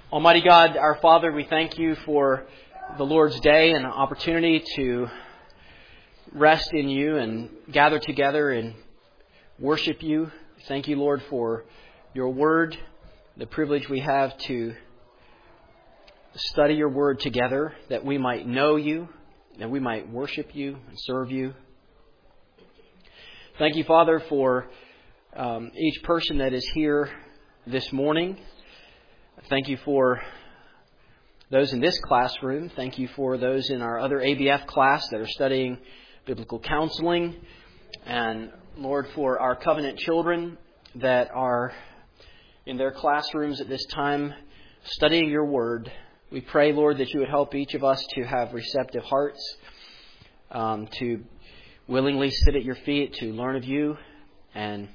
Almighty God, our Father, we thank you for the Lord's Day and an opportunity to rest in you and gather together and worship you. Thank you, Lord, for your word, the privilege we have to study your word together, that we might know you, that we might worship you and serve you. Thank you, Father, for each person that is here this morning. Thank you for those in this classroom. Thank you for those in our other ABF class that are studying biblical counseling. And Lord, for our covenant children that are in their classrooms at this time studying your word. We pray, Lord, that you would help each of us to have receptive hearts, to willingly sit at your feet, to learn of you, and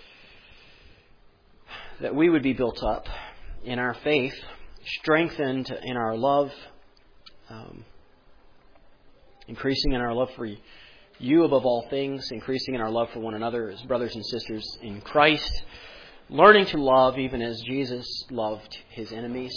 that we would be built up in our faith, strengthened in our love, increasing in our love for you above all things, increasing in our love for one another as brothers and sisters in Christ, learning to love even as Jesus loved his enemies.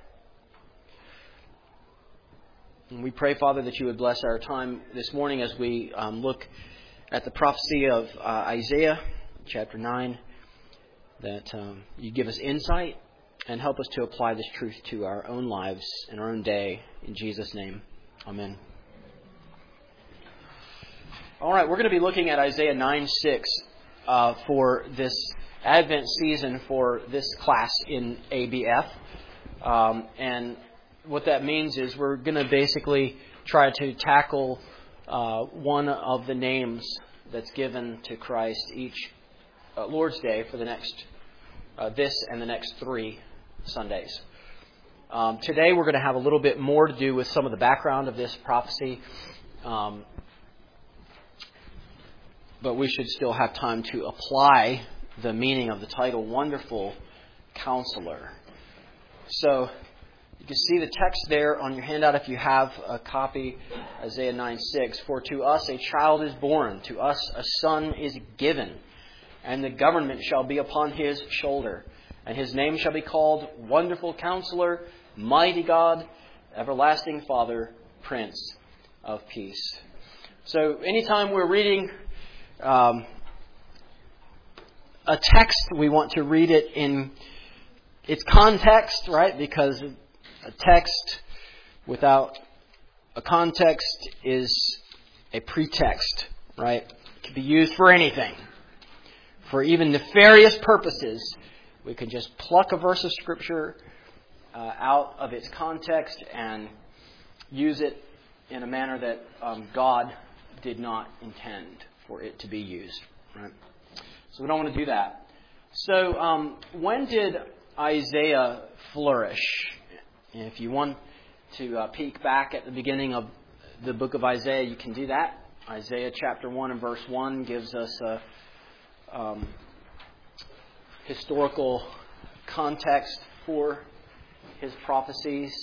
And we pray, Father, that you would bless our time this morning as we look at the prophecy of Isaiah, chapter 9, that you give us insight and help us to apply this truth to our own lives and our own day. In Jesus' name, amen. All right, we're going to be looking at Isaiah 9:6 for this Advent season for this class in ABF. And what that means is we're going to basically try to tackle one of the names that's given to Christ each Lord's Day for the next this and the next 3 Sundays. Today we're going to have a little bit more to do with some of the background of this prophecy, but we should still have time to apply the meaning of the title, Wonderful Counselor. So you can see the text there on your handout if you have a copy, Isaiah 9:6. For to us a child is born, to us a son is given, and the government shall be upon his shoulder. And his name shall be called Wonderful Counselor, Mighty God, Everlasting Father, Prince of Peace. So anytime we're reading a text, we want to read it in its context, right? Because a text without a context is a pretext, right? It can be used for anything, for even nefarious purposes. We could just pluck a verse of Scripture out of its context and use it in a manner that God did not intend for it to be used. Right? So we don't want to do that. So when did Isaiah flourish? And if you want to peek back at the beginning of the book of Isaiah, you can do that. Isaiah chapter 1 and verse 1 gives us a historical context for his prophecies.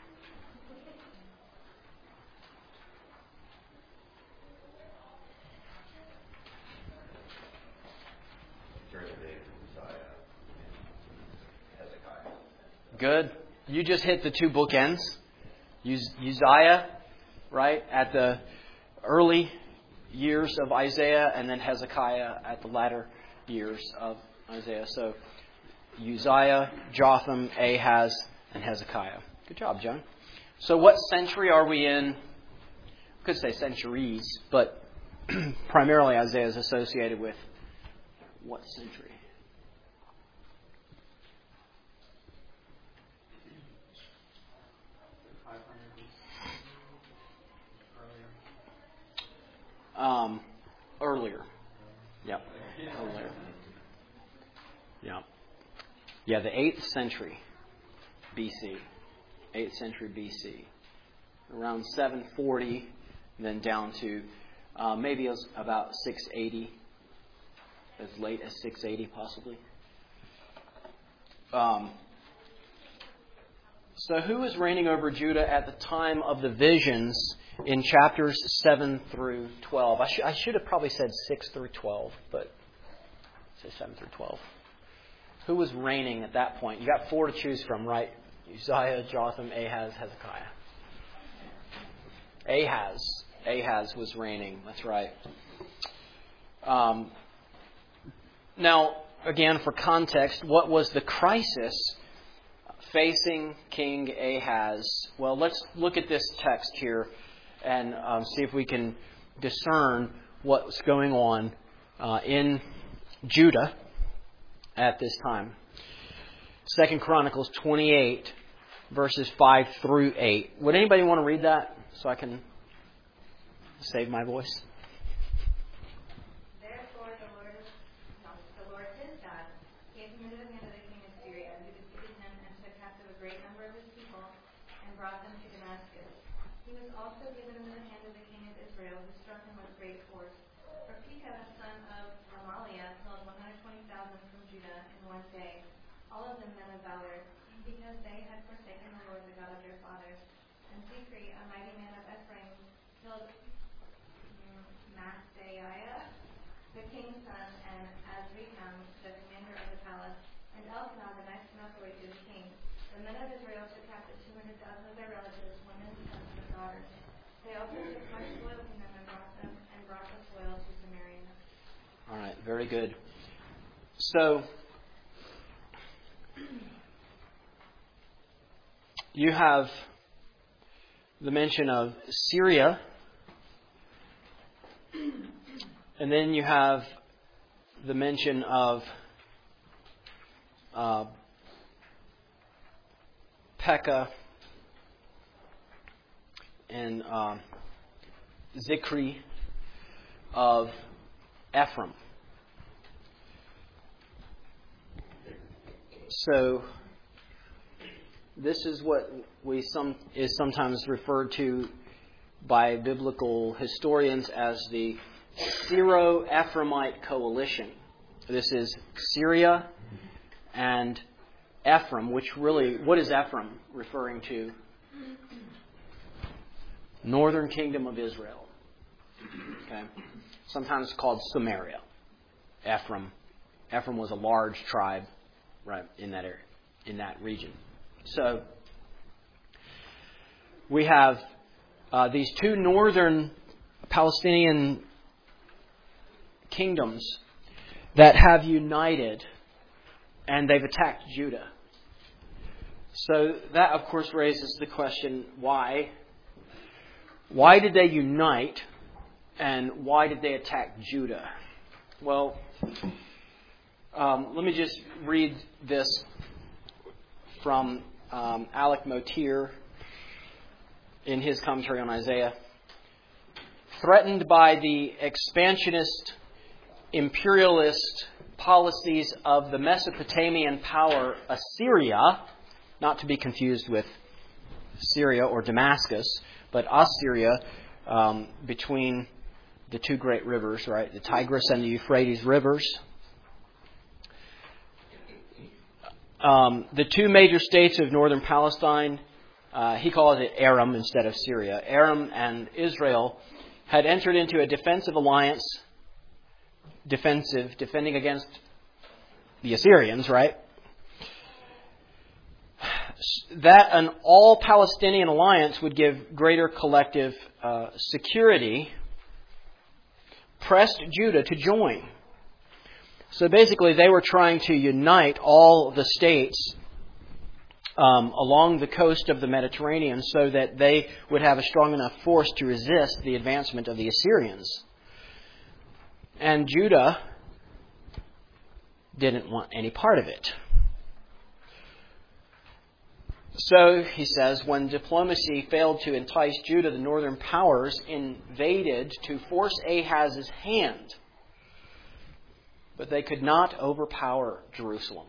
Good. You just hit the 2 bookends. Uzziah, right, at the early years of Isaiah, and then Hezekiah at the latter years of Isaiah. So Uzziah, Jotham, Ahaz, and Hezekiah. Good job, John. So what century are we in? I could say centuries, but primarily Isaiah is associated with what century? Earlier. Yep. Earlier. Yeah. Yeah, the 8th century BC. 8th century BC. Around 740, then down to maybe about 680. As late as 680, possibly. So who was reigning over Judah at the time of the visions in chapters 7 through 12? I should have probably said 6 through 12, but say 7 through 12. Who was reigning at that point? You got 4 to choose from, right? Uzziah, Jotham, Ahaz, Hezekiah. Ahaz was reigning. That's right. Now, again, for context, what was the crisis facing King Ahaz? Well, let's look at this text here and see if we can discern what's going on in Judah at this time. 2 Chronicles 28, verses 5 through 8. Would anybody want to read that so I can save my voice? Therefore the Lord his God gave him into the hand of the king of Syria, who defeated him and took captive a great number of his people and brought them to Damascus. He was also given into the hand of the king of Israel, who struck him with great force. For Pekah, son of Remaliah, killed 120,000 from Judah in one day, all of them men of valor, because they had forsaken the Lord, the God of their fathers. And Zikri, a mighty man of Ephraim, killed Maaseiah, the king's son, and Azrikam, the commander of the palace, and Elkanah, the next in authority to the king. The men of Israel took captive 200,000 of their relatives, women, sons, and daughters. They also took much spoil from them and brought the spoil to Samaria. All right, very good. So, you have the mention of Syria, and then you have the mention of Pekah and Zikri of Ephraim. So this is what is sometimes referred to by biblical historians as the Syro-Ephraimite coalition. This is Syria and Ephraim, which really, what is Ephraim referring to? Northern kingdom of Israel. Okay, sometimes called Samaria. Ephraim was a large tribe, right, in that area, in that region. So we have these two northern Palestinian kingdoms that have united, and they've attacked Judah. So that, of course, raises the question, why? Why did they unite, and why did they attack Judah? Well, let me just read this from Alec Motyer in his commentary on Isaiah. Threatened by the expansionist, imperialist policies of the Mesopotamian power Assyria, not to be confused with Syria or Damascus, but Assyria, between the two great rivers, right, the Tigris and the Euphrates rivers. The two major states of northern Palestine, he calls it Aram instead of Syria. Aram and Israel had entered into a defensive alliance, defending against the Assyrians, right? That an all-Palestinian alliance would give greater collective security, pressed Judah to join. So basically, they were trying to unite all the states along the coast of the Mediterranean so that they would have a strong enough force to resist the advancement of the Assyrians. And Judah didn't want any part of it. So, he says, when diplomacy failed to entice Judah, the northern powers invaded to force Ahaz's hand. But they could not overpower Jerusalem.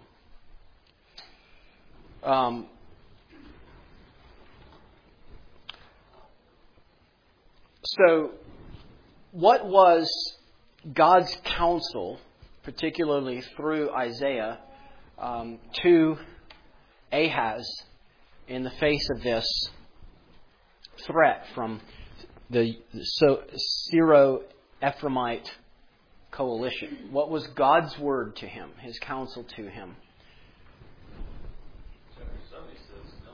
So, what was God's counsel, particularly through Isaiah, to Ahaz in the face of this threat from the Syro-Ephraimite coalition? What was God's word to him, His counsel to him? Chapter 7 says, no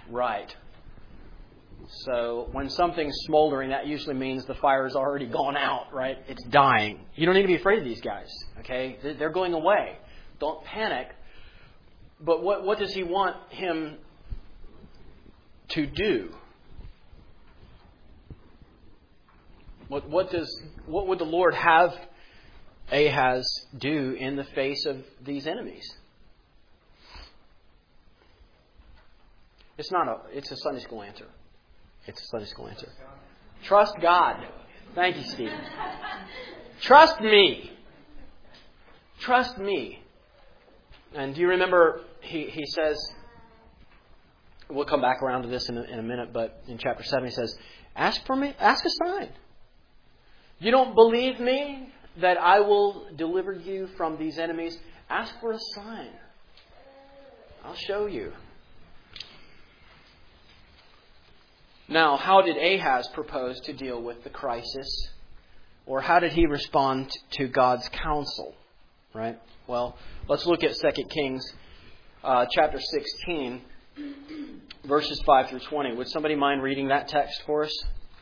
Right. So when something's smoldering, that usually means the fire's already gone out, right? It's dying. You don't need to be afraid of these guys, okay? They're going away. Don't panic. But what does he want him to do? What would the Lord have Ahaz do in the face of these enemies? It's a Sunday school answer. It's a Sunday school answer. Trust God. Thank you, Stephen. Trust me. Trust me. And do you remember he says, we'll come back around to this in a minute, but in chapter 7 he says, ask a sign. You don't believe me that I will deliver you from these enemies? Ask for a sign. I'll show you. Now, how did Ahaz propose to deal with the crisis? Or how did he respond to God's counsel? Right? Well, let's look at 2 Kings chapter 16, verses 5 through 20. Would somebody mind reading that text for us?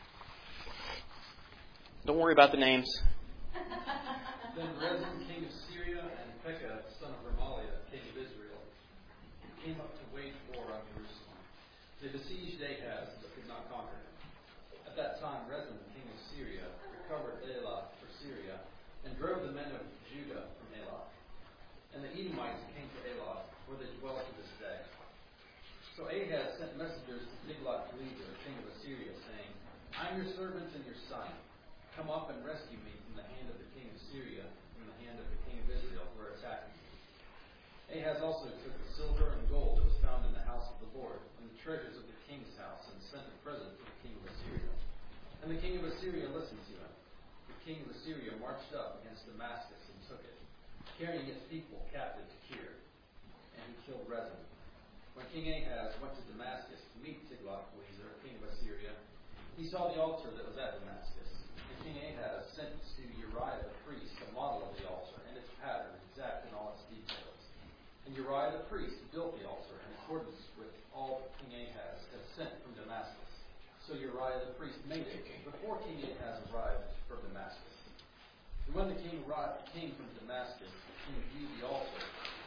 Don't worry about the names. Then Rezin, king of Syria, and Pekah, son of Remaliah, king of Israel, came up to wage war on Jerusalem. They besieged Ahaz, but could not conquer him. At that time, Rezin, king of Syria, recovered Elath for Syria, and drove the men of Judah from Elath. And the Edomites came to Elath, where they dwell to this day. So Ahaz sent messengers to Tiglath-Pileser, king of Assyria, saying, I am your servant and your son. Come up and rescue me from the hand of the king of Syria, from the hand of the king of Israel, who are attacking me. Ahaz also took the silver and gold that was found in the house of the Lord, and the treasures of the king's house, and sent a present to the king of Assyria. And the king of Assyria listened to him. The king of Assyria marched up against Damascus and took it, carrying its people captive to Kir. And he killed Rezin. When King Ahaz went to Damascus to meet Tiglath-Pileser, king of Assyria, he saw the altar that was at Damascus. King Ahaz sent to Uriah the priest a model of the altar and its pattern, exact in all its details. And Uriah the priest built the altar in accordance with all that King Ahaz had sent from Damascus. So Uriah the priest made it before King Ahaz arrived from Damascus. And when the king came from Damascus, the king viewed the altar.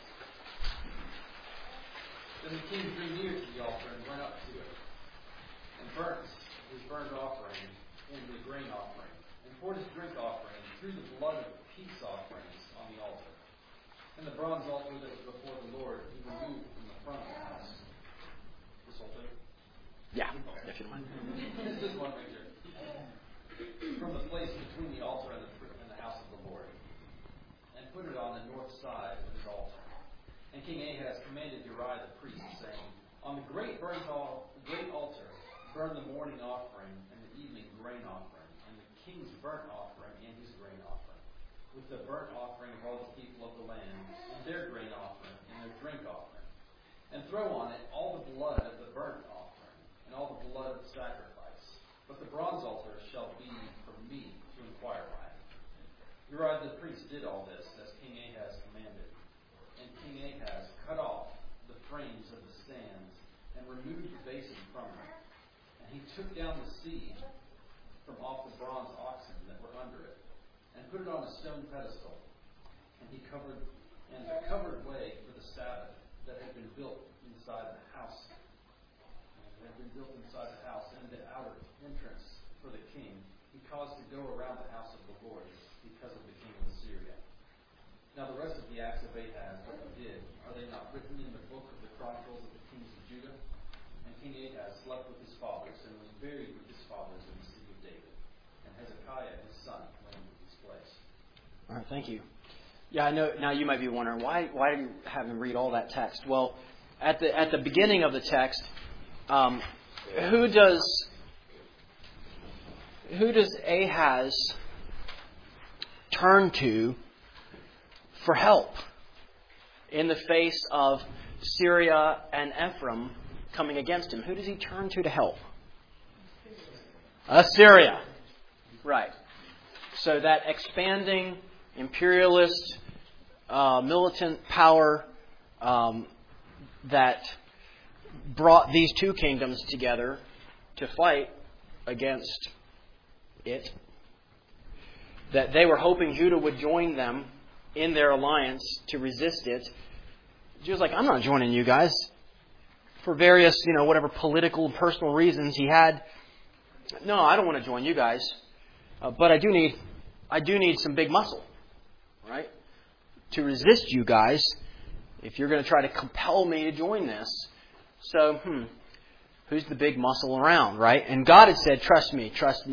Then the king drew near to the altar and went up to it, and burnt his burnt offering and the grain offering, and poured his drink offering, and threw the blood of the peace offerings on the altar. And the bronze altar that was before the Lord he removed from the front of the house. This whole thing? Yeah, if you don't mind. This one right here. From the place between the altar and the house of the Lord. And put it on the north side of his altar. And King Ahaz commanded Uriah the priest, saying, On the great altar, burn the morning offering and the evening grain offering, and the king's burnt offering and his grain offering, with the burnt offering of all the people of the land, and their grain offering and their drink offering. And throw on it all the blood of the burnt offering, and all the blood of the sacrifice. But the bronze altar shall be for me to inquire by. Uriah the priest did all this, as King Ahaz commanded. And King Ahaz cut off the frames of the stands, and removed the basin from them. And he took down the seed from off the bronze oxen that were under it, and put it on a stone pedestal. And the covered way for the Sabbath that had been built inside the house, and the outer entrance for the king, he caused to go around the house of the Lord because of the king of Assyria. Now the rest of the acts of Ahaz that he did, are they not written in the book of the Chronicles of the kings of Judah? And King Ahaz slept with his fathers, and was buried with his fathers in the city of David. And Hezekiah his son reigned in his place. All right, thank you. Yeah, I know. Now you might be wondering why do you have him read all that text? Well, at the beginning of the text, who does Ahaz turn to for help in the face of Syria and Ephraim coming against him? Who does he turn to help? Assyria. Right. So that expanding imperialist militant power that brought these two kingdoms together to fight against it. That they were hoping Judah would join them in their alliance to resist it. Judah's like, I'm not joining you guys. For various, whatever political and personal reasons he had. No, I don't want to join you guys. But I do need some big muscle, right? To resist you guys if you're going to try to compel me to join this. So, who's the big muscle around, right? And God had said, trust me,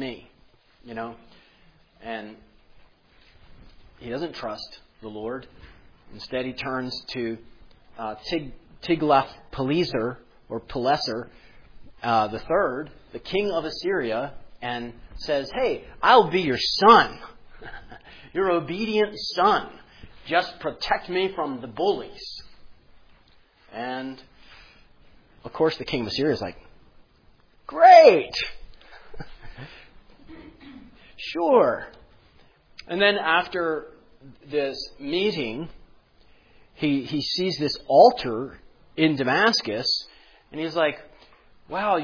And he doesn't trust the Lord. Instead, he turns to Tiglath-Pileser, or Pileser, the third, the king of Assyria, and says, hey, I'll be your son. Your obedient son. Just protect me from the bullies. And, of course, the king of Assyria is like, great! Sure. And then after this meeting, he sees this altar in Damascus, and he's like, wow,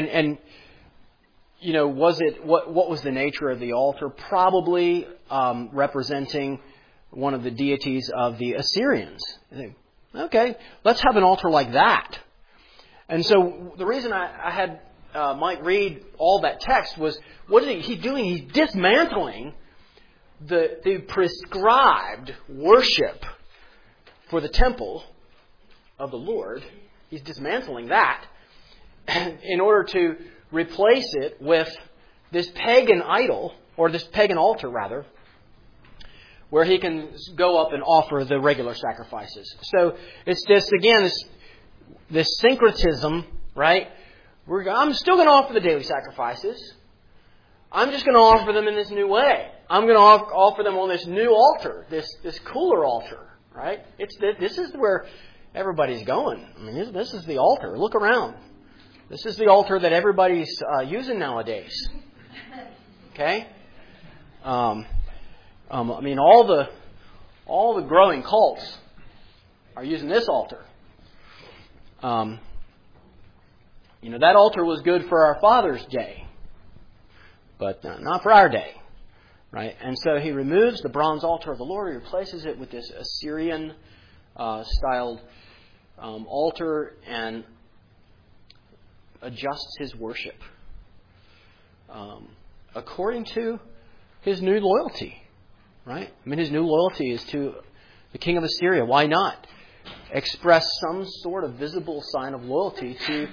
what was the nature of the altar? Probably representing one of the deities of the Assyrians. I think, okay, let's have an altar like that. And so the reason I had Mike read all that text was, what is he doing? He's dismantling the prescribed worship for the temple of the Lord. He's dismantling that in order to replace it with this pagan idol, or this pagan altar rather, where he can go up and offer the regular sacrifices. So it's this syncretism, right? I'm still going to offer the daily sacrifices. I'm just going to offer them in this new way. I'm going to offer them on this new altar, this cooler altar, right? This is where everybody's going. I mean, this is the altar. Look around. This is the altar that everybody's using nowadays. Okay? I mean, all the growing cults are using this altar. That altar was good for our Father's day, but not for our day, right? And so he removes the bronze altar of the Lord, he replaces it with this Assyrian styled altar, and adjusts his worship according to his new loyalty, right? I mean, his new loyalty is to the king of Assyria. Why not express some sort of visible sign of loyalty to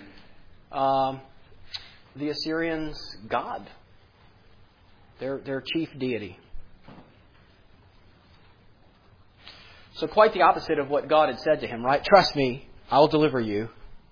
the Assyrians' god, their chief deity? So quite the opposite of what God had said to him, right? Trust me, I will deliver you.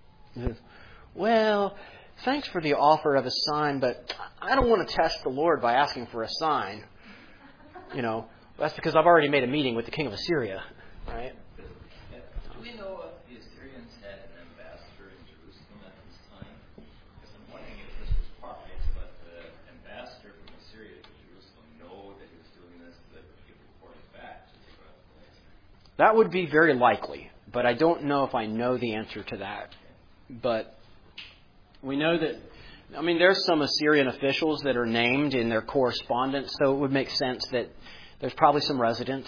Well, thanks for the offer of a sign, but I don't want to test the Lord by asking for a sign. That's because I've already made a meeting with the king of Assyria, right? Do we know if the Assyrians had an ambassador in Jerusalem at this time? Because I'm wondering if this was partly to let the ambassador from Assyria to Jerusalem know that he was doing this, so that he could report it back to Tiglath-Pileser. That would be very likely, but I don't know if I know the answer to that. But we know that, there's some Assyrian officials that are named in their correspondence, so it would make sense that there's probably some resident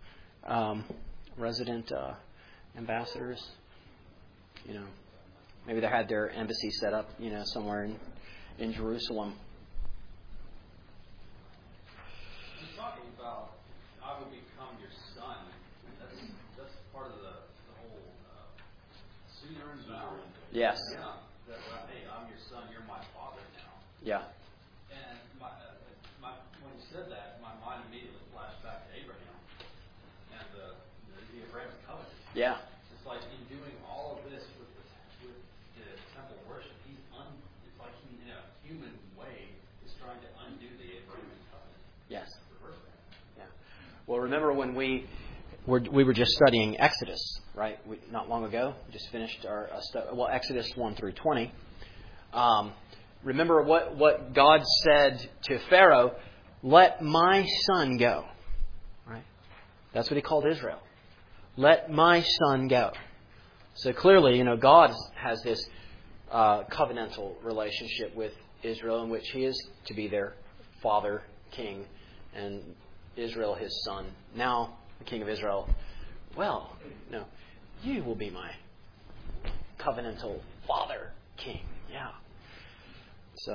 ambassadors. Maybe they had their embassy set up, somewhere in Jerusalem. He's talking about, I will become your son. That's part of the whole suzerain vow. Yes. Yeah. Hey, I'm your son. You're my father now. Yeah. And when he said that, my mind immediately flashed back to Abraham and the Abrahamic covenant. Yeah. It's like in doing all of this with the temple worship, it's like he, in a human way, is trying to undo the Abrahamic covenant. Yes. Reverse that. Yeah. Well, remember when we were just studying Exodus, right? Not long ago, we just finished our Exodus 1 through 20. Remember what God said to Pharaoh, let my son go. Right? That's what he called Israel. Let my son go. So clearly, God has this covenantal relationship with Israel in which He is to be their father, king, and Israel His son. Now, the king of Israel, well, no, you will be my covenantal father, king. Yeah. It's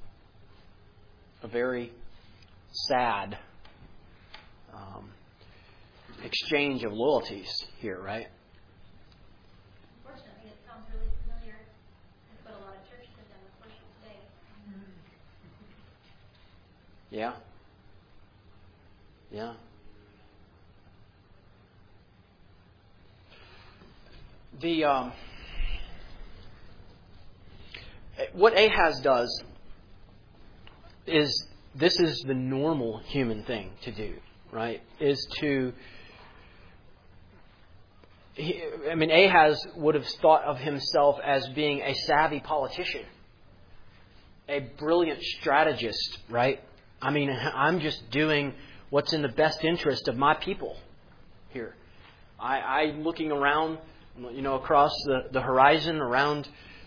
a very sad exchange of loyalties here, right? Unfortunately, it sounds really familiar. It's what a lot of churches have done with worship today. Yeah. Yeah. What Ahaz does is, this is the normal human thing to do, right? Ahaz would have thought of himself as being a savvy politician, a brilliant strategist, right? I'm just doing what's in the best interest of my people here. I'm looking around, across the horizon around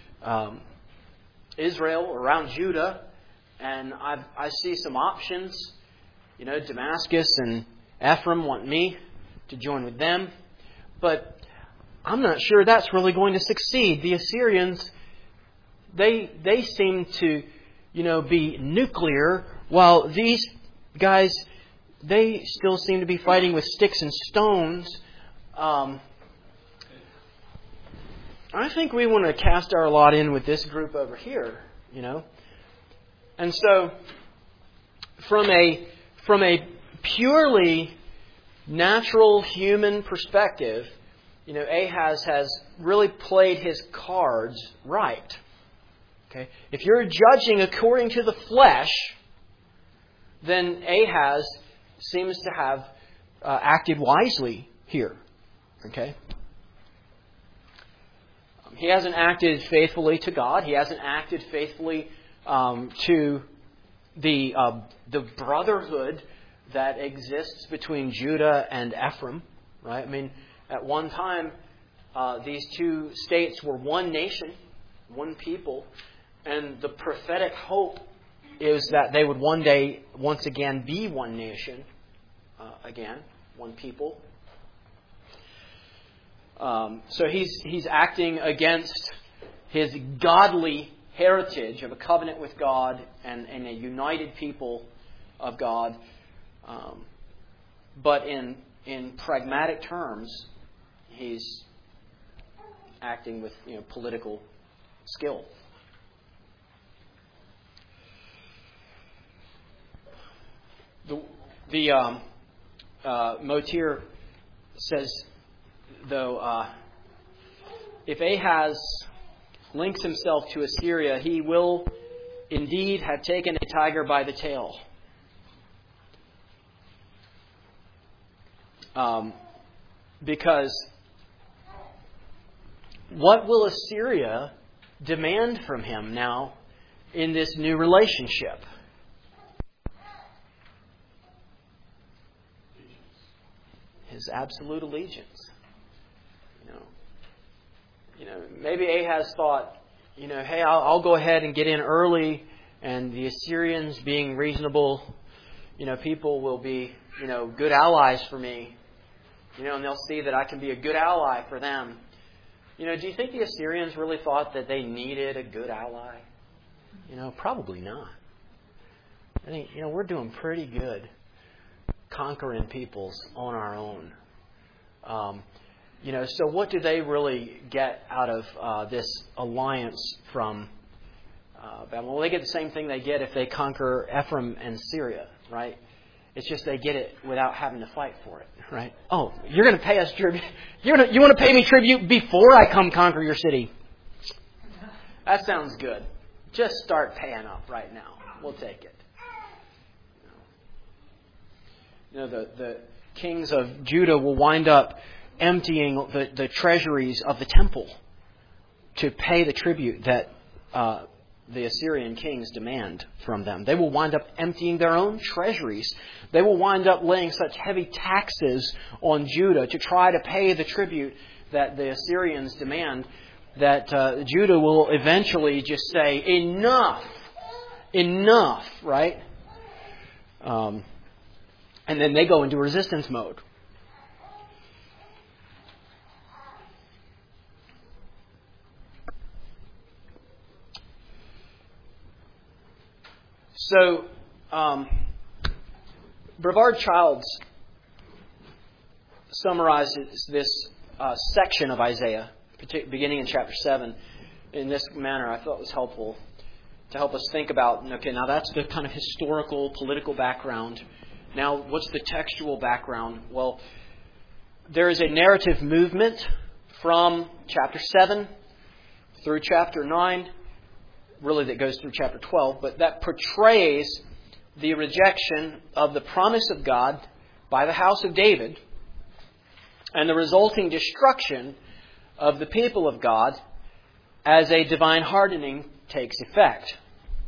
Israel, around Judah, and I see some options. Damascus and Ephraim want me to join with them, but I'm not sure that's really going to succeed. The Assyrians, they seem to, be nuclear, while these guys, they still seem to be fighting with sticks and stones. I think we want to cast our lot in with this group over here, And so, from a purely natural human perspective, Ahaz has really played his cards right. Okay? If you're judging according to the flesh, then Ahaz seems to have acted wisely here. Okay? He hasn't acted faithfully to God. He hasn't acted faithfully to the brotherhood that exists between Judah and Ephraim. Right? At one time, these two states were one nation, one people, and the prophetic hope is that they would one day, once again, be one nation, again, one people. So he's acting against his godly heritage of a covenant with God and a united people of God. But in pragmatic terms, he's acting with political skill. The Motir says, though, if Ahaz links himself to Assyria, he will indeed have taken a tiger by the tail. Because what will Assyria demand from him now in this new relationship? His absolute allegiance. Maybe Ahaz thought, hey, I'll go ahead and get in early, and the Assyrians, being reasonable, people will be, good allies for me. And they'll see that I can be a good ally for them. Do you think the Assyrians really thought that they needed a good ally? Probably not. I think, we're doing pretty good conquering peoples on our own. So what do they really get out of this alliance from Babylon? Well, they get the same thing they get if they conquer Ephraim and Syria, right? It's just they get it without having to fight for it, right? Oh, you're going to pay us tribute. You want to pay me tribute before I come conquer your city? That sounds good. Just start paying up right now. We'll take it. The kings of Judah will wind up emptying the treasuries of the temple to pay the tribute that the Assyrian kings demand from them. They will wind up emptying their own treasuries. They will wind up laying such heavy taxes on Judah to try to pay the tribute that the Assyrians demand, that Judah will eventually just say, enough, right? And then they go into resistance mode. So, Brevard Childs summarizes this section of Isaiah, beginning in chapter 7, in this manner. I thought it was helpful to help us think about, okay, now that's the kind of historical, political background. Now, what's the textual background? Well, there is a narrative movement from chapter 7 through chapter 9, really that goes through chapter 12, but that portrays the rejection of the promise of God by the house of David and the resulting destruction of the people of God as a divine hardening takes effect.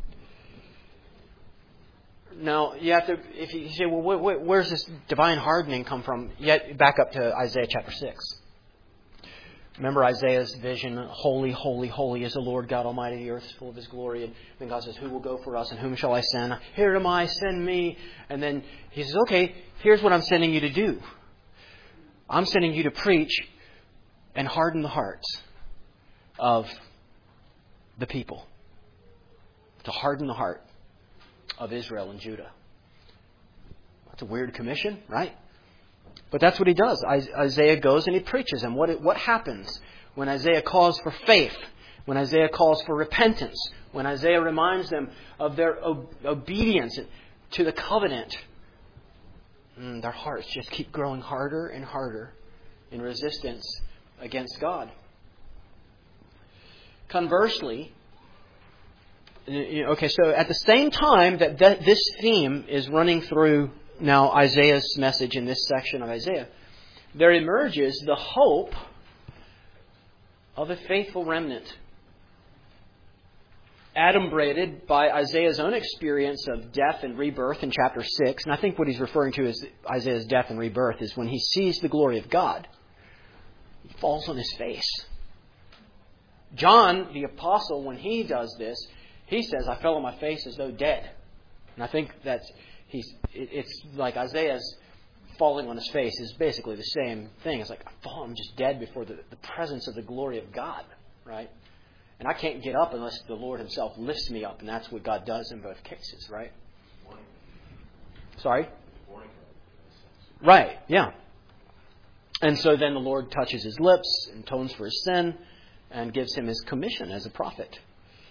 Now, you have to, if you say, well, where's this divine hardening come from? Yet back up to Isaiah chapter 6. Remember Isaiah's vision, holy, holy, holy is the Lord God Almighty, the earth is full of His glory. And then God says, who will go for us and whom shall I send? Here am I, send me. And then He says, okay, here's what I'm sending you to do. I'm sending you to preach and harden the hearts of the people. To harden the heart of Israel and Judah. That's a weird commission, right? But that's what he does. Isaiah goes and he preaches. And what happens when Isaiah calls for faith? When Isaiah calls for repentance? When Isaiah reminds them of their obedience to the covenant? Their hearts just keep growing harder and harder in resistance against God. Conversely, okay, so at the same time that this theme is running through now Isaiah's message in this section of Isaiah, there emerges the hope of a faithful remnant, adumbrated by Isaiah's own experience of death and rebirth in chapter 6. And I think what he's referring to as Isaiah's death and rebirth is when he sees the glory of God, he falls on his face. John, the apostle, when he does this, he says, I fell on my face as though dead. And I think that's it's like Isaiah's falling on his face is basically the same thing. It's like, I'm just dead before the presence of the glory of God, right? And I can't get up unless the Lord Himself lifts me up. And that's what God does in both cases, right? Sorry? Right, yeah. And so then the Lord touches his lips, atones for his sin, and gives him his commission as a prophet.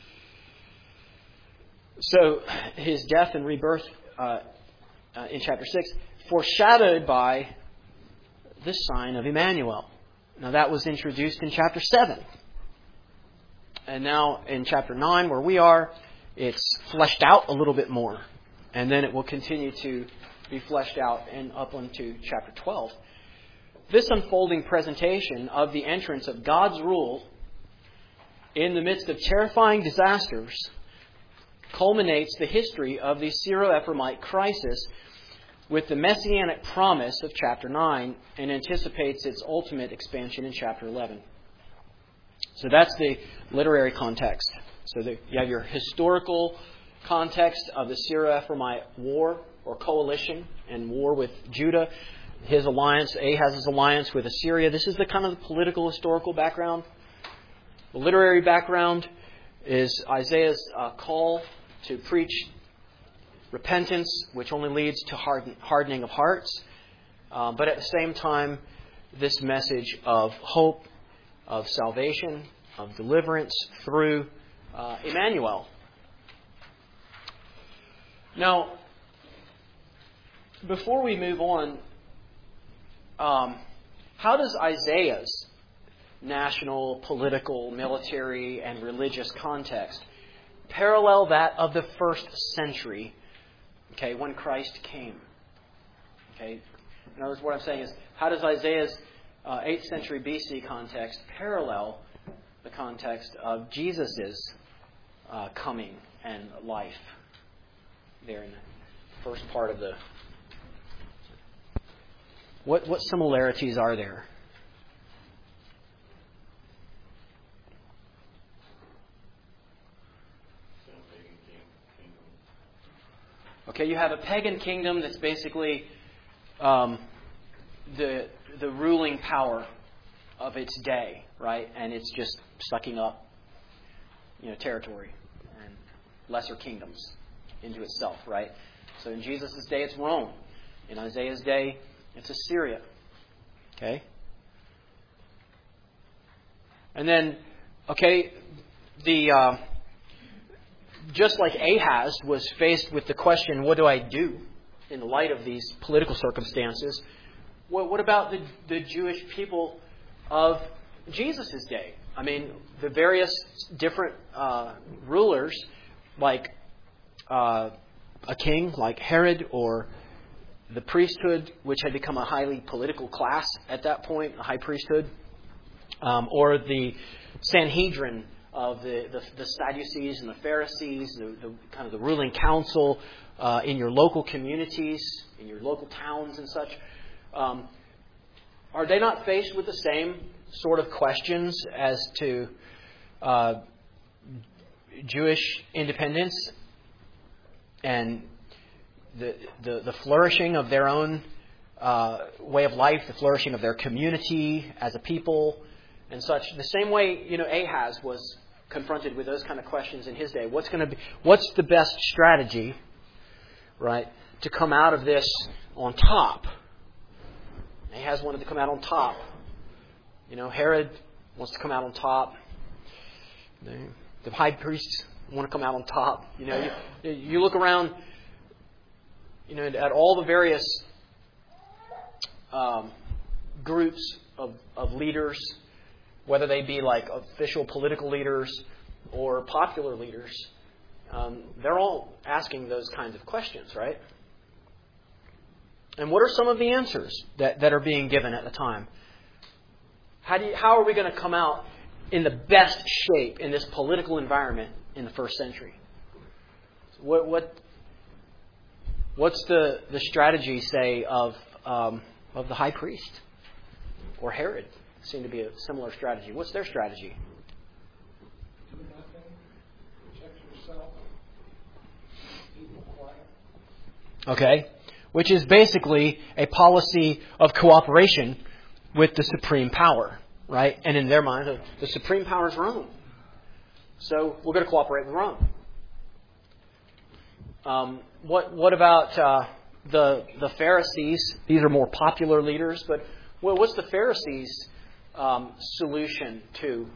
So his death and rebirth in chapter 6, foreshadowed by this sign of Emmanuel. Now that was introduced in chapter 7. And now in chapter 9, where we are, it's fleshed out a little bit more. And then it will continue to be fleshed out and up into chapter 12. This unfolding presentation of the entrance of God's rule in the midst of terrifying disasters culminates the history of the Syro-Ephraimite crisis with the messianic promise of chapter 9 and anticipates its ultimate expansion in chapter 11. So that's the literary context. So you have your historical context of the Syro-Ephraimite war or coalition and war with Judah. His alliance, Ahaz's alliance with Assyria. This is the kind of the political, historical background. The literary background is Isaiah's call to preach repentance, which only leads to hardening of hearts. But at the same time, this message of hope, of salvation, of deliverance through Emmanuel. Now, before we move on, how does Isaiah's national, political, military, and religious context parallel that of the first century, okay, when Christ came? Okay, in other words, what I'm saying is, how does Isaiah's 8th century BC context parallel the context of Jesus' coming and life there in the first part of the... What similarities are there? Okay, you have a pagan kingdom that's basically the ruling power of its day, right? And it's just sucking up, territory and lesser kingdoms into itself, right? So in Jesus' day, it's Rome. In Isaiah's day, it's Assyria. Okay? And then, just like Ahaz was faced with the question, what do I do in the light of these political circumstances? What about the Jewish people of Jesus' day? I mean, the various different rulers, like a king like Herod, or the priesthood, which had become a highly political class at that point, a high priesthood, or the Sanhedrin of the Sadducees and the Pharisees, the kind of the ruling council in your local communities, in your local towns and such. Are they not faced with the same sort of questions as to Jewish independence and the flourishing of their own way of life, the flourishing of their community as a people and such? The same way, Ahaz was confronted with those kind of questions in his day. What's the best strategy, right, to come out of this on top? Ahaz wanted to come out on top. Herod wants to come out on top. The high priests want to come out on top. You look around, at all the various groups of leaders, whether they be like official political leaders or popular leaders, they're all asking those kinds of questions, right? And what are some of the answers that are being given at the time? How are we going to come out in the best shape in this political environment in the first century? What's the strategy, say, of the high priest or Herod? Seem to be a similar strategy. What's their strategy? Do nothing. Protect yourself. Keep quiet. Okay. Which is basically a policy of cooperation with the supreme power, right? And in their mind, the supreme power is Rome. So we're going to cooperate with Rome. What about the Pharisees? These are more popular leaders, but what's the Pharisees' solution to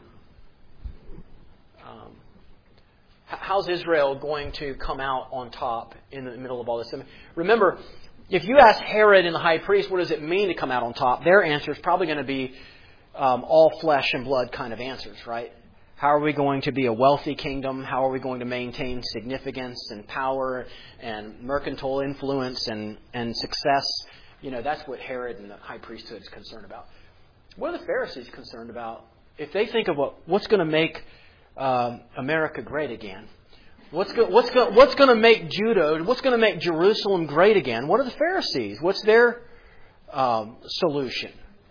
how's Israel going to come out on top in the middle of all this? I mean, remember, if you ask Herod and the high priest, what does it mean to come out on top? Their answer is probably going to be all flesh and blood kind of answers, right? How are we going to be a wealthy kingdom? How are we going to maintain significance and power and mercantile influence and success? That's what Herod and the high priesthood is concerned about. What are the Pharisees concerned about? If they think of what's going to make America great again, what's going to make Judah, what's going to make Jerusalem great again? What are the Pharisees? What's their solution?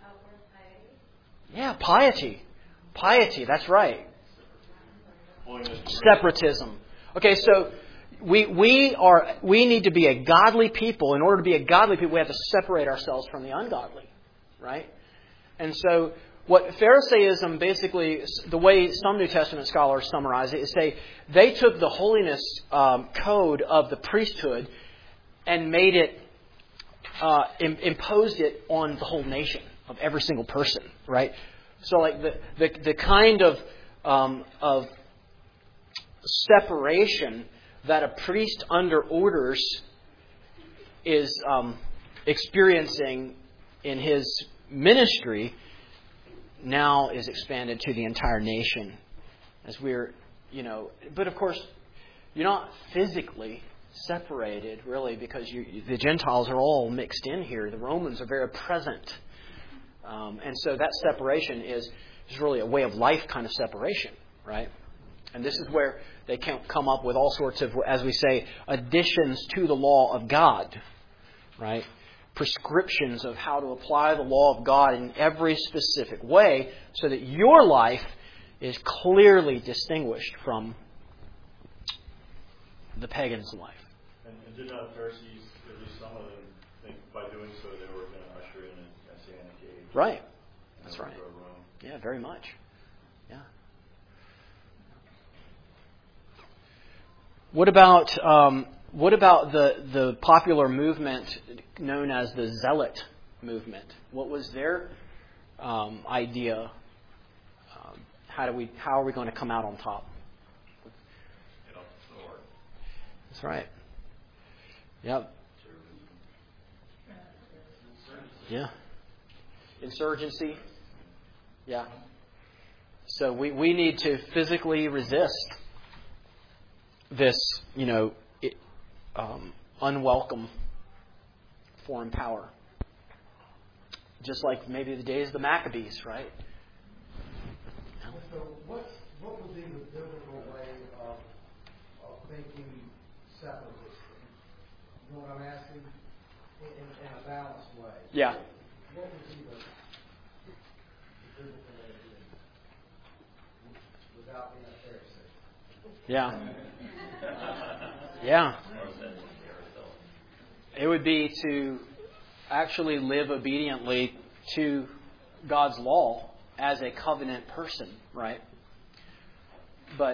Yeah, piety. Piety, that's right. Separatism. Okay, so we need to be a godly people. In order to be a godly people, we have to separate ourselves from the ungodly, right? And so what Pharisaism basically, the way some New Testament scholars summarize it, is they took the holiness code of the priesthood and made it, imposed it on the whole nation of every single person, right? So like the kind of separation that a priest under orders is experiencing in his ministry now is expanded to the entire nation. As we're, but of course, you're not physically separated really, because the Gentiles are all mixed in here. The Romans are very present. And so that separation is really a way of life kind of separation, right? And this is where they can come up with all sorts of, as we say, additions to the law of God, right? Prescriptions of how to apply the law of God in every specific way so that your life is clearly distinguished from the pagan's life. And Did not the Pharisees, at least some of them, think by doing so they were going to usher in a Messianic age? Right. That's right. Rome. Yeah, very much. Yeah. What about the popular movement known as the Zealot movement? What was their idea? How are we going to come out on top? Get off the sword. That's right. Yep. Yeah. Insurgency. Yeah. So we need to physically resist this, unwelcome foreign power. Just like maybe the days of the Maccabees, right? So what would be the biblical way of thinking separatism? You know what I'm asking? In a balanced way. Yeah. What would be the biblical way of doing it without being a Pharisee? Yeah. Yeah. It would be to actually live obediently to God's law as a covenant person, right? But,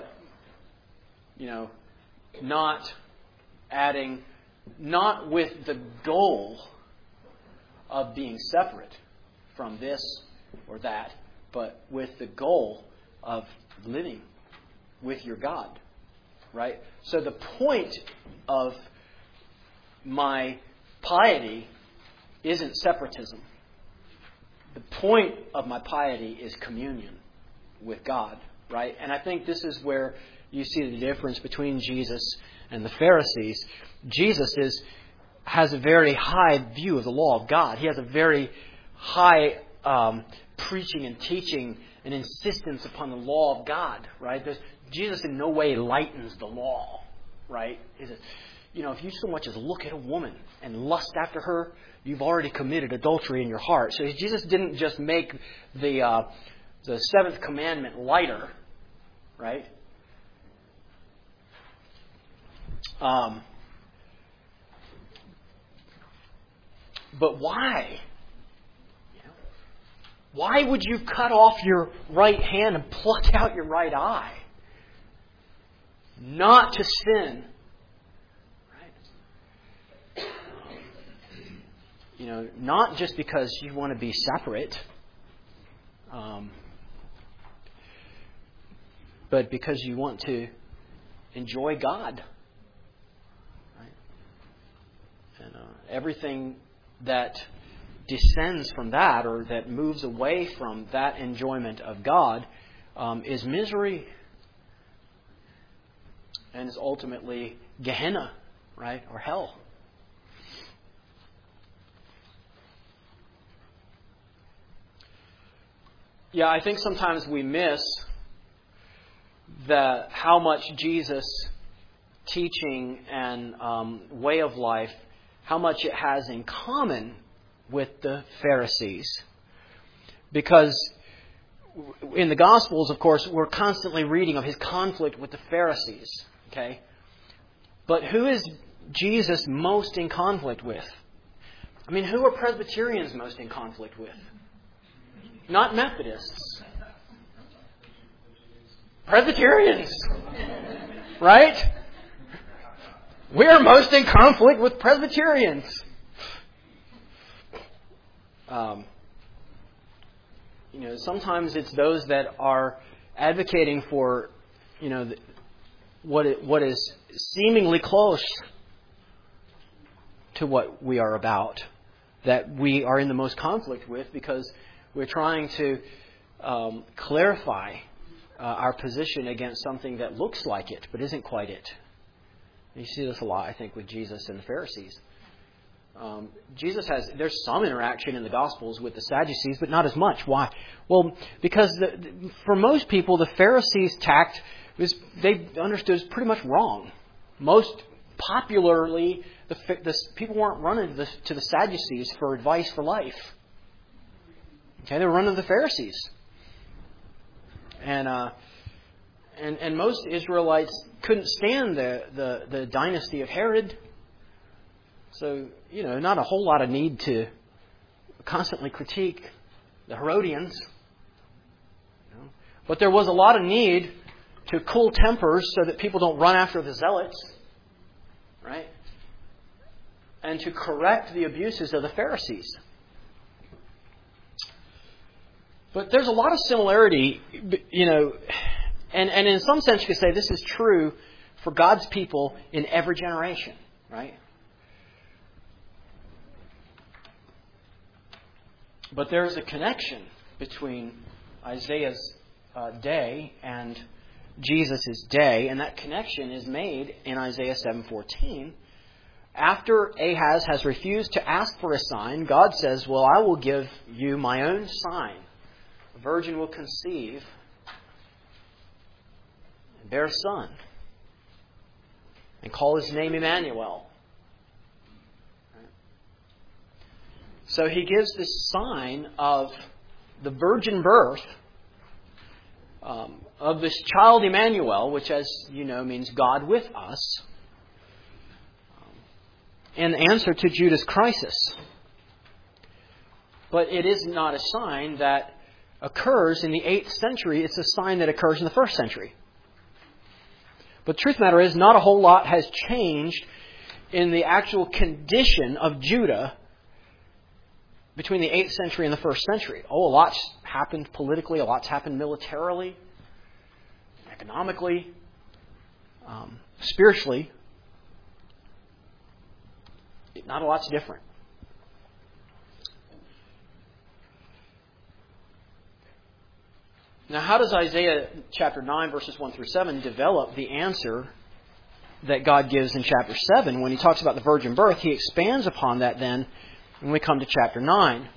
not with the goal of being separate from this or that, but with the goal of living with your God, right? So the point of my piety isn't separatism. The point of my piety is communion with God, right? And I think this is where you see the difference between Jesus and the Pharisees. Jesus has a very high view of the law of God. He has a very high preaching and teaching and insistence upon the law of God, right? Jesus in no way lightens the law, right? If you so much as look at a woman and lust after her, you've already committed adultery in your heart. So Jesus didn't just make the seventh commandment lighter, right? But why? Why would you cut off your right hand and pluck out your right eye? Not to sin. Right? Not just because you want to be separate, but because you want to enjoy God. Right? And everything that descends from that, or that moves away from that enjoyment of God, is misery, and is ultimately Gehenna, right, or hell. Yeah, I think sometimes we miss how much Jesus' teaching and way of life, how much it has in common with the Pharisees. Because in the Gospels, of course, we're constantly reading of his conflict with the Pharisees. Okay? But who is Jesus most in conflict with? I mean, who are Presbyterians most in conflict with? Not Methodists. Presbyterians. Right? We're most in conflict with Presbyterians. Sometimes it's those that are advocating for, what is seemingly close to what we are about, that we are in the most conflict with, because we're trying to clarify our position against something that looks like it, but isn't quite it. You see this a lot, I think, with Jesus and the Pharisees. There's some interaction in the Gospels with the Sadducees, but not as much. Why? Well, because for most people, the Pharisees' tact they understood is pretty much wrong. Most popularly, the people weren't running to the Sadducees for advice for life. Okay, they were running to the Pharisees. And most Israelites couldn't stand the dynasty of Herod, So, not a whole lot of need to constantly critique the Herodians. But there was a lot of need to cool tempers so that people don't run after the zealots, right? And to correct the abuses of the Pharisees. But there's a lot of similarity, and in some sense you could say this is true for God's people in every generation, right? But there's a connection between Isaiah's day and Jesus' day, and that connection is made in Isaiah 7:14. After Ahaz has refused to ask for a sign, God says, well, I will give you my own sign. A virgin will conceive and bear a son and call his name Emmanuel. So he gives this sign of the virgin birth of this child Emmanuel, which, as you know, means God with us, in answer to Judah's crisis. But it is not a sign that occurs in the 8th century. It's a sign that occurs in the 1st century. But the truth of the matter is, not a whole lot has changed in the actual condition of Judah between the 8th century and the 1st century. A lot's happened politically, a lot's happened militarily, economically, spiritually. Not a lot's different. Now, how does Isaiah chapter 9, verses 1 through 7 develop the answer that God gives in chapter 7? When he talks about the virgin birth, he expands upon that then when we come to chapter 9.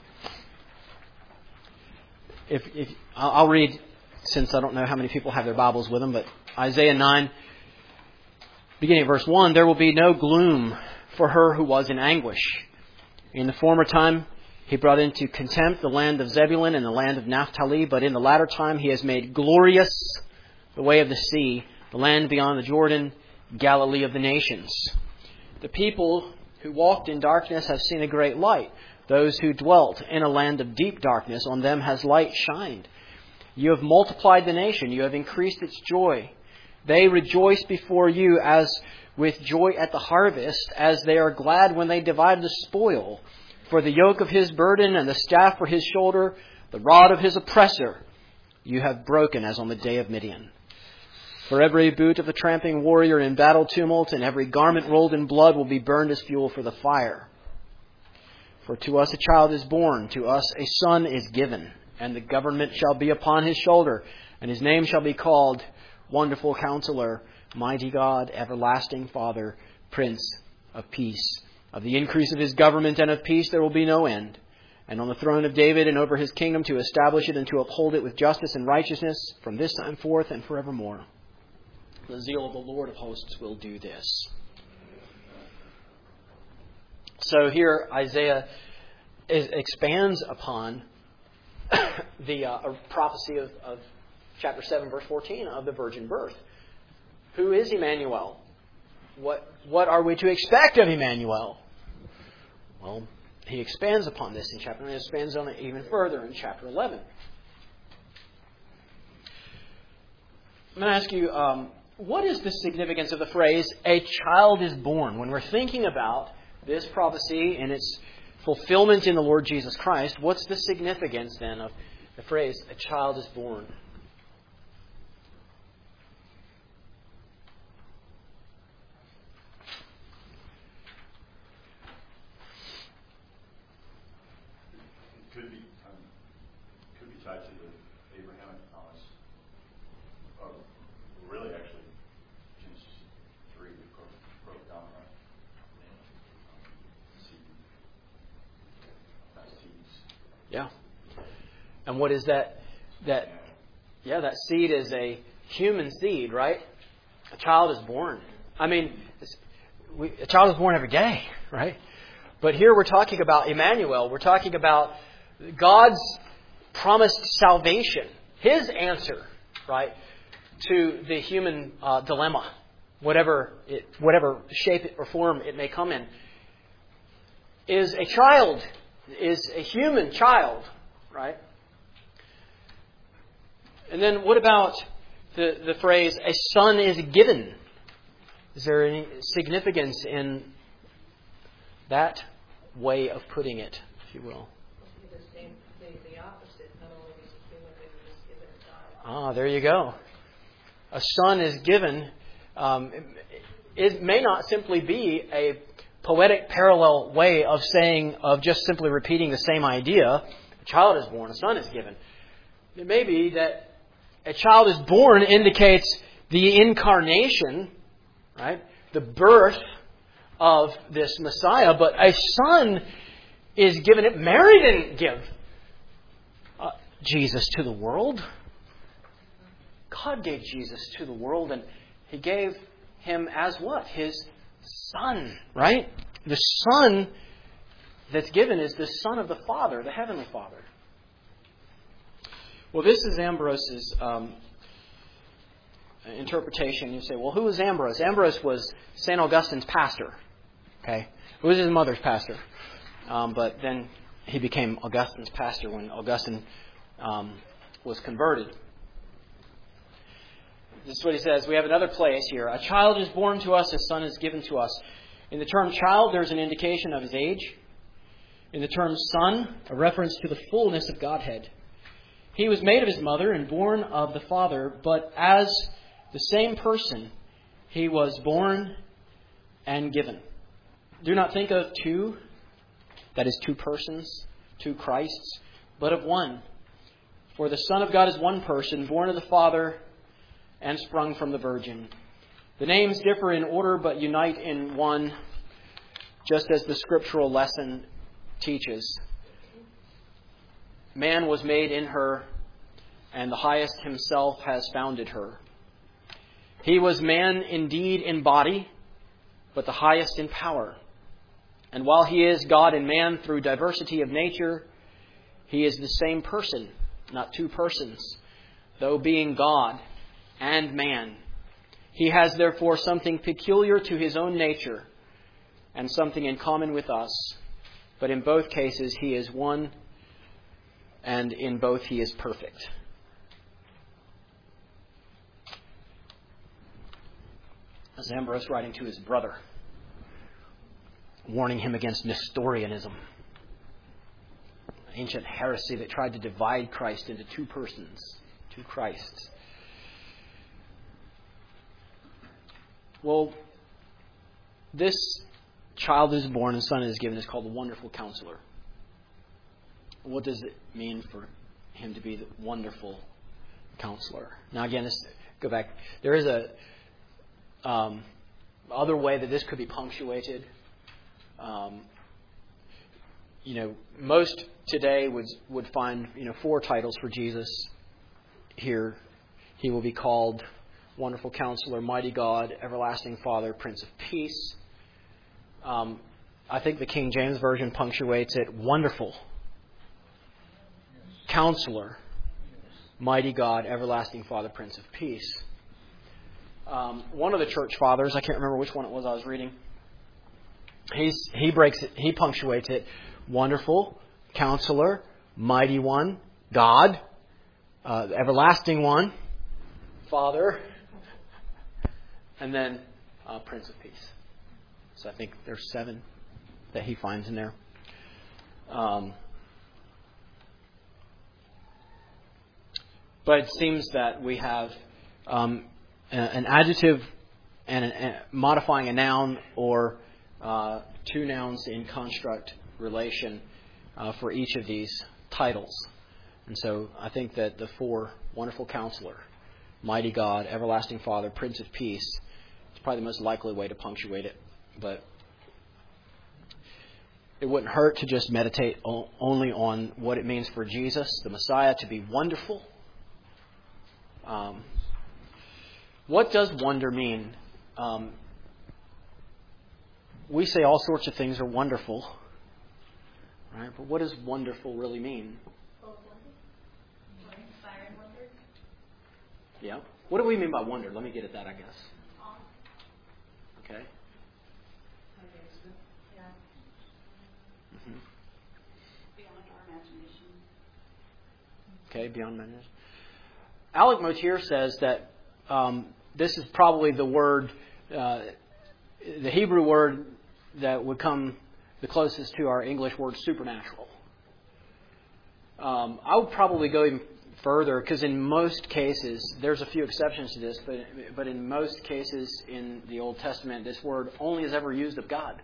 I'll read, since I don't know how many people have their Bibles with them, but Isaiah 9, beginning at verse 1, there will be no gloom for her who was in anguish. In the former time, he brought into contempt the land of Zebulun and the land of Naphtali, but in the latter time he has made glorious the way of the sea, the land beyond the Jordan, Galilee of the nations. The people who walked in darkness have seen a great light. Those who dwelt in a land of deep darkness, on them has light shined. You have multiplied the nation. You have increased its joy. They rejoice before you as with joy at the harvest, as they are glad when they divide the spoil. For the yoke of his burden and the staff for his shoulder, the rod of his oppressor, you have broken as on the day of Midian. For every boot of the tramping warrior in battle tumult and every garment rolled in blood will be burned as fuel for the fire. For to us a child is born, to us a son is given, and the government shall be upon his shoulder, and his name shall be called Wonderful Counselor, Mighty God, Everlasting Father, Prince of Peace. Of the increase of his government and of peace there will be no end. And on the throne of David and over his kingdom, to establish it and to uphold it with justice and righteousness from this time forth and forevermore. The zeal of the Lord of hosts will do this. So here Isaiah expands upon the prophecy of chapter 7, verse 14 of the virgin birth. Who is Emmanuel? What are we to expect of Emmanuel? Well, he expands upon this in chapter 9. He expands on it even further in chapter 11. I'm going to ask you, what is the significance of the phrase, a child is born? When we're thinking about this prophecy and its fulfillment in the Lord Jesus Christ, what's the significance then of the phrase, a child is born? Could be tied to the Abrahamic promise. Really, actually, Genesis 3 broke down that. Seeds. Yeah. And what is that? That seed is a human seed, right? A child is born. I mean, a child is born every day, right? But here we're talking about Emmanuel. We're talking about God's promised salvation. His answer, right, to the human dilemma, whatever shape or form it may come in. is a child, is a human child, right? And then what about the phrase, a son is given? Is there any significance in that way of putting it, if you will? The opposite. Not only is he human, but he was given God. There you go. A son is given. It may not simply be a poetic parallel way of saying, of just simply repeating the same idea. A child is born, a son is given. It may be that a child is born indicates the incarnation, right? The birth of this Messiah, but a son is given. Mary didn't give Jesus to the world. God gave Jesus to the world, and He gave Him as what? His Son, right? The Son that's given is the Son of the Father, the Heavenly Father. Well, this is Ambrose's interpretation. You say, well, who was Ambrose? Ambrose was St. Augustine's pastor. Okay, who was his mother's pastor? But then he became Augustine's pastor when Augustine was converted. This is what he says. We have another place here. A child is born to us, a son is given to us. In the term child, there's an indication of his age. In the term son, a reference to the fullness of Godhead. He was made of his mother and born of the Father, but as the same person, he was born and given. Do not think of two, that is two persons, two Christs, but of one. For the Son of God is one person, born of the Father and sprung from the Virgin. The names differ in order, but unite in one, just as the scriptural lesson teaches. Man was made in her, and the highest Himself has founded her. He was man indeed in body, but the highest in power. And while He is God and man through diversity of nature, He is the same person, not two persons, though being God and man. He has therefore something peculiar to His own nature and something in common with us. But in both cases, He is one, and in both He is perfect. As Ambrose writing to his brother, warning him against Nestorianism, ancient heresy that tried to divide Christ into two persons, two Christs. Well, this child is born and son is given is called the Wonderful Counselor. What does it mean for Him to be the Wonderful Counselor? Now again, let's go back. There is a other way that this could be punctuated. Most today would find 4 titles for Jesus here. He will be called Wonderful Counselor, Mighty God, Everlasting Father, Prince of Peace. I think the King James Version punctuates it Wonderful Counselor, Mighty God, Everlasting Father, Prince of Peace. One of the church fathers, I can't remember which one it was I was reading, he punctuates it Wonderful Counselor, Mighty One, God, the Everlasting One, Father, and then Prince of Peace. So I think there's 7 that he finds in there. But it seems that we have an adjective and modifying a noun, or 2 nouns in construct relation for each of these titles. And so I think that the 4, Wonderful Counselor, Mighty God, Everlasting Father, Prince of Peace, is probably the most likely way to punctuate it. But it wouldn't hurt to just meditate only on what it means for Jesus, the Messiah, to be wonderful. What does wonder mean? We say all sorts of things are wonderful, right? But what does wonderful really mean? Inspired wonder. Yeah. What do we mean by wonder? Let me get at that, I guess. Okay. Yeah. Beyond our imagination. Okay, beyond imagination. Alec Motyer says that this is probably the word, the Hebrew word that would come the closest to our English word supernatural. I would probably go even further, because in most cases, there's a few exceptions to this, but in most cases in the Old Testament, this word only is ever used of God.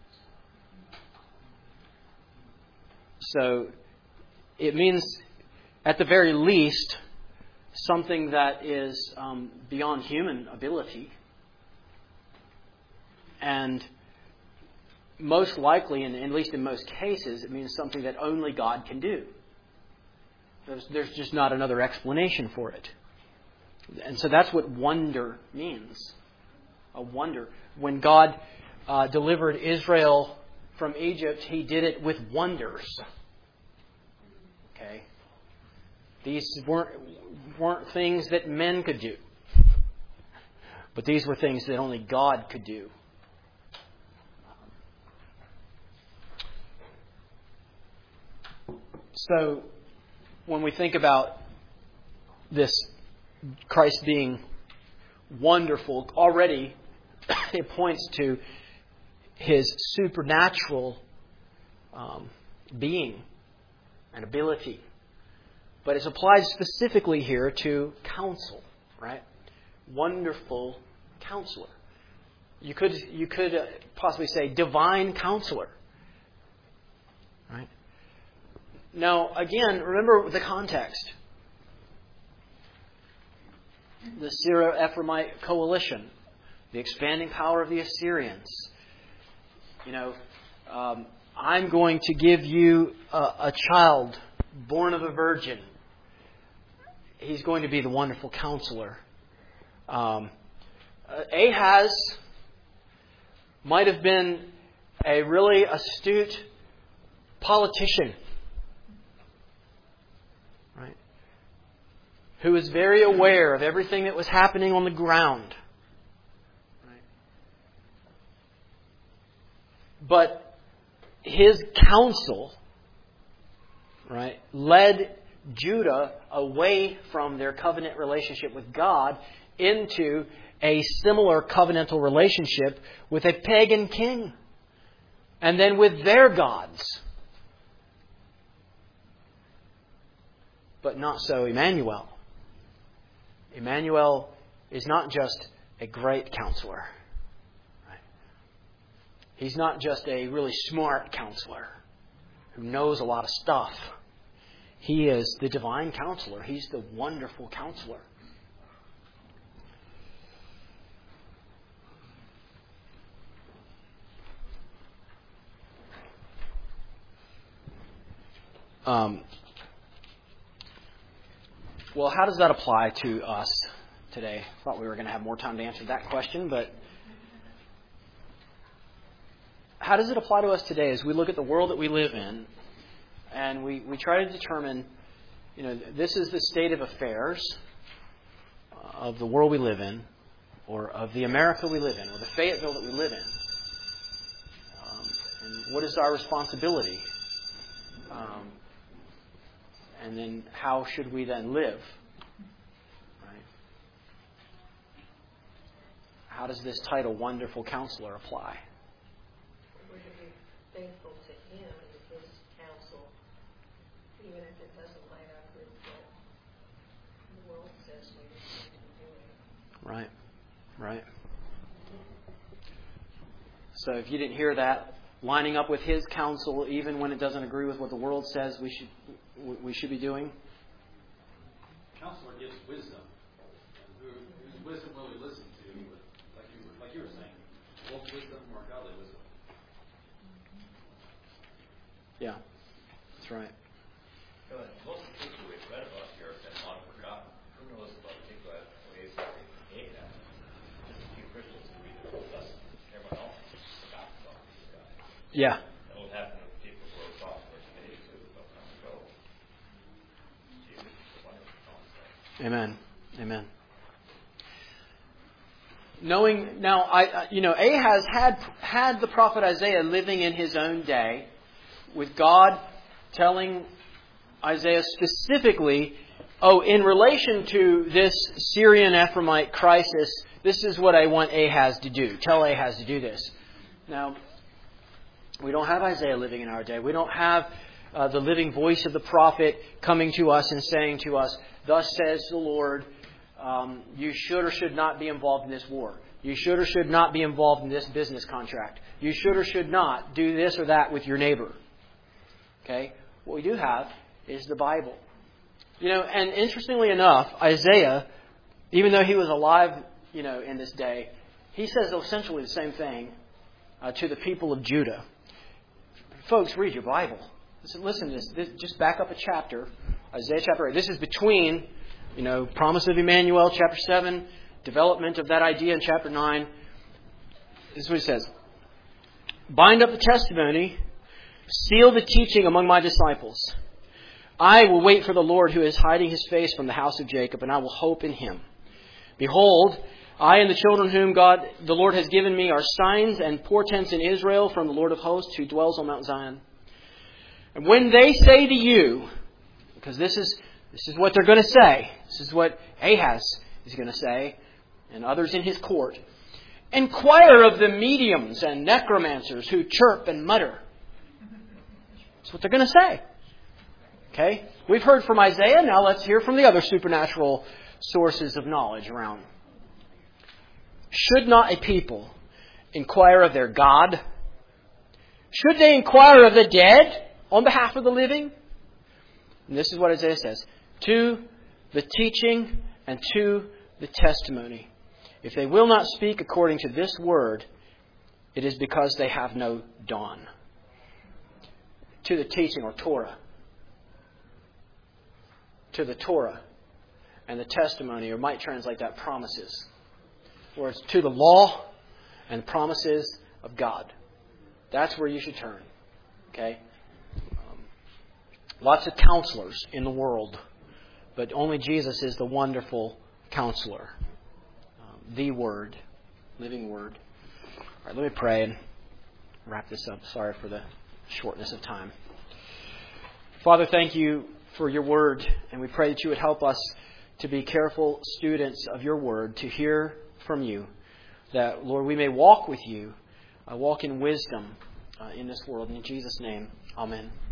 So it means, at the very least, something that is beyond human ability. And most likely, and at least in most cases, it means something that only God can do. There's just not another explanation for it. And so that's what wonder means. A wonder. When God delivered Israel from Egypt, He did it with wonders. Okay? These weren't things that men could do. But these were things that only God could do. So, when we think about this Christ being wonderful, already it points to His supernatural being and ability. But it's applied specifically here to counsel, right? Wonderful counselor. You could possibly say divine counselor, right? Now, again, remember the context. The Syro-Ephraimite coalition, the expanding power of the Assyrians. I'm going to give you a child born of a virgin. He's going to be the wonderful counselor. Ahaz might have been a really astute politician, right? Who was very aware of everything that was happening on the ground. Right? But his counsel, right, led Judah away from their covenant relationship with God into a similar covenantal relationship with a pagan king, and then with their gods. But not so Emmanuel. Emmanuel is not just a great counselor. Right? He's not just a really smart counselor who knows a lot of stuff. He is the divine counselor. He's the wonderful counselor. Well, how does that apply to us today? I thought we were going to have more time to answer that question, but how does it apply to us today as we look at the world that we live in and we try to determine, this is the state of affairs of the world we live in, or of the America we live in, or the Fayetteville that we live in. And what is our responsibility? And then how should we then live? Right? How does this title, Wonderful Counselor, apply? We're to be faithful to Him and His counsel, even if it doesn't line up with what the world says we should be doing. Right. Right. So if you didn't hear that, lining up with His counsel, even when it doesn't agree with what the world says we should be doing. Counselor gives wisdom. Whose wisdom will we listen to? Like you were saying, world's wisdom or godly wisdom? Yeah, that's right. Most of the people we've read about here have been long forgotten. Who knows about particular ways that they ate that? Just a few Christians who read the Old Testament. Everyone else has forgotten about these guys. Yeah. That will happen with people who are popular today too. They'll come and go. Jesus is a wonderful concept. Amen. Amen. Knowing now, Ahaz had the prophet Isaiah living in his own day, with God telling Isaiah specifically, in relation to this Syrian Ephraimite crisis, this is what I want Ahaz to do. Tell Ahaz to do this. Now, we don't have Isaiah living in our day. We don't have the living voice of the prophet coming to us and saying to us, thus says the Lord, you should or should not be involved in this war. You should or should not be involved in this business contract. You should or should not do this or that with your neighbor. Okay? What we do have is the Bible. And interestingly enough, Isaiah, even though he was alive, in this day, he says essentially the same thing to the people of Judah. Folks, read your Bible. Listen to this. Just back up a chapter. Isaiah chapter 8. This is between, promise of Emmanuel, chapter 7, development of that idea in chapter 9. This is what he says. Bind up the testimony, seal the teaching among my disciples. I will wait for the Lord who is hiding his face from the house of Jacob, and I will hope in him. Behold, I and the children whom the Lord has given me are signs and portents in Israel from the Lord of hosts who dwells on Mount Zion. And when they say to you, because this is what they're going to say, this is what Ahaz is going to say, and others in his court, inquire of the mediums and necromancers who chirp and mutter. That's what they're going to say. Okay? We've heard from Isaiah, now let's hear from the other supernatural sources of knowledge around. Should not a people inquire of their God? Should they inquire of the dead on behalf of the living? And this is what Isaiah says. To the teaching and to the testimony. If they will not speak according to this word, it is because they have no dawn. To the teaching or Torah. To the Torah and the testimony, or might translate that promises. Or it's to the law and promises of God. That's where you should turn. Okay? Lots of counselors in the world, but only Jesus is the wonderful counselor. The Word, living Word. All right, let me pray and wrap this up. Sorry for the shortness of time. Father, thank you for your Word, and we pray that you would help us to be careful students of your Word, to hear from you, that, Lord, we may walk with you, walk in wisdom in this world. In Jesus' name, amen.